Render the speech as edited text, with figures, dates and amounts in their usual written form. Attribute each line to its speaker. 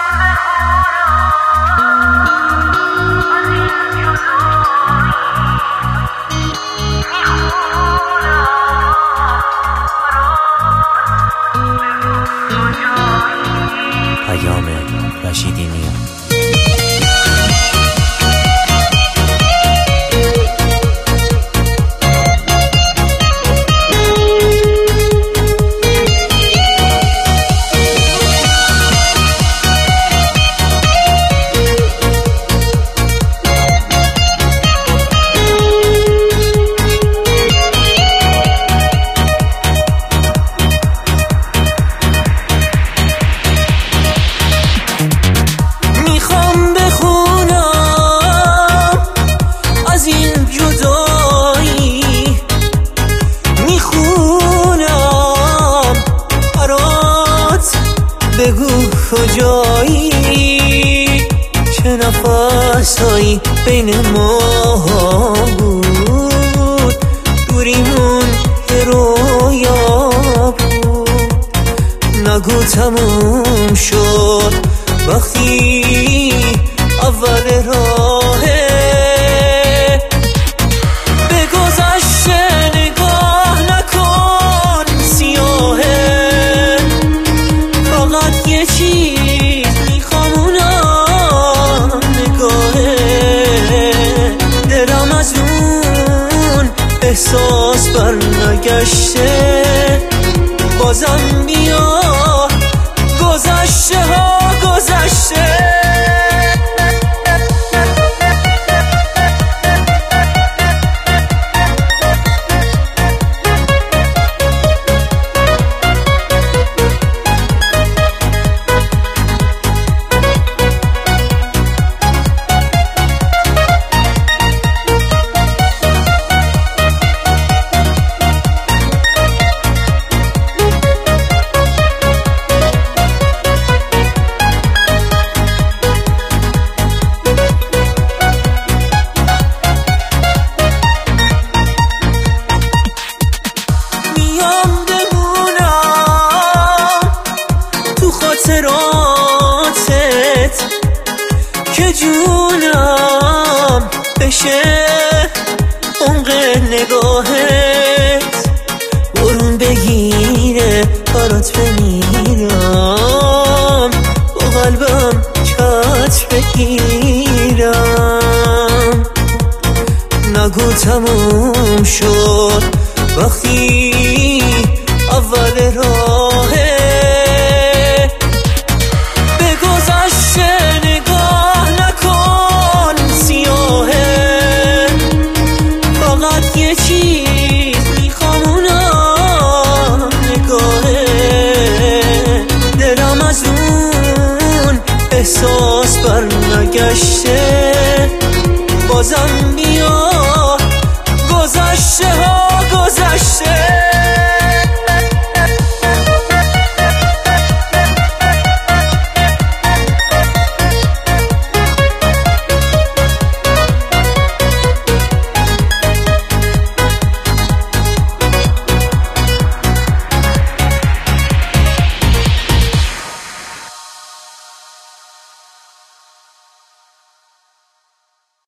Speaker 1: پیام رشیدی نیام.
Speaker 2: بگو کجایی، چه نفسایی بین ما بود، دوریمون که رویا بود. نگو تموم شد وقتی اول راهه، به گذشته نگاه نکن سیاهه. فقط یه چیز میخوام اونم نگاهه، دلم از اون احساس بر نگشته. بازم بیا گذشته ها گذشته. خاطراتت که جونم بشه عمق نگاهت، برون بگیره برات بمیرم، با قلبم چت بگیرم. نگو تموم شد وقتی اول راهه، یه چیز میخوام اونم نگاهه، دلم از اون احساس بر نگشته. بازم بیا گذشته